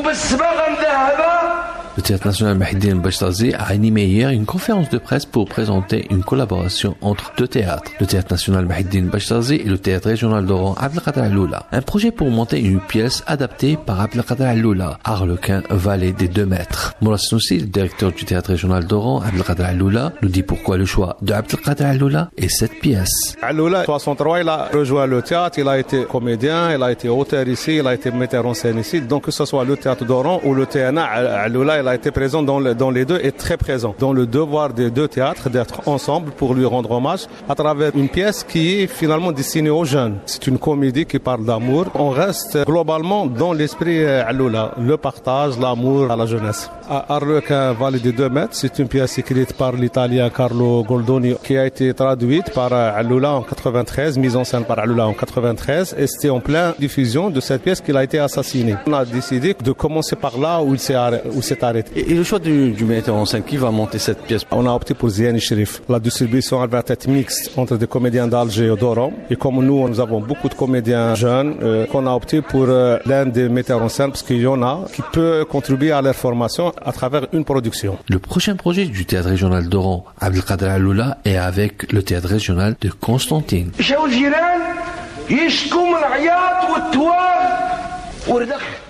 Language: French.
Le Théâtre national Mahiddine Bachtazi a animé hier une conférence de presse pour présenter une collaboration entre deux théâtres, le Théâtre national Mahiddine Bachtazi et le Théâtre régional d'Oran Abdelkader Alloula. Un projet pour monter une pièce adaptée par Abdelkader Alloula, Arlequin valet des 2 mètres. Mourad Snoussi, le directeur du Théâtre régional d'Oran Abdelkader Alloula, nous dit pourquoi le choix de Abdelkader Alloula est cette pièce. Alloula, 63, il a rejoint le théâtre, il a été comédien, il a été auteur ici, il a été metteur en scène ici. Donc que ce soit le théâtre d'Oran ou le théâtre Alloula, il a été présent dans les deux et très présent. Dans le devoir des deux théâtres d'être ensemble pour lui rendre hommage à travers une pièce qui est finalement destinée aux jeunes. C'est une comédie qui parle d'amour. On reste globalement dans l'esprit Alloula, le partage, l'amour à la jeunesse. Arlequin valet des 2 mètres, c'est une pièce écrite par l'italien Carlo Goldoni qui a été traduite par Alloula en 93, mise en scène par Alloula en 93 et c'était en pleine diffusion de cette pièce qu'il a été assassiné. On a décidé de commencer par là où il s'est arrêté. Et le choix du metteur en scène, qui va monter cette pièce? On a opté pour Ziani Sherif. La distribution elle va être mixte entre des comédiens d'Alger et d'Oran. Et comme nous avons beaucoup de comédiens jeunes, qu'on a opté pour l'un des metteurs en scène parce qu'il y en a qui peut contribuer à leur formation à travers une production. Le prochain projet du Théâtre régional d'Oran Abdelkader Alloula est avec le Théâtre régional de Constantine. يشكوا من العياط والتوار وردخ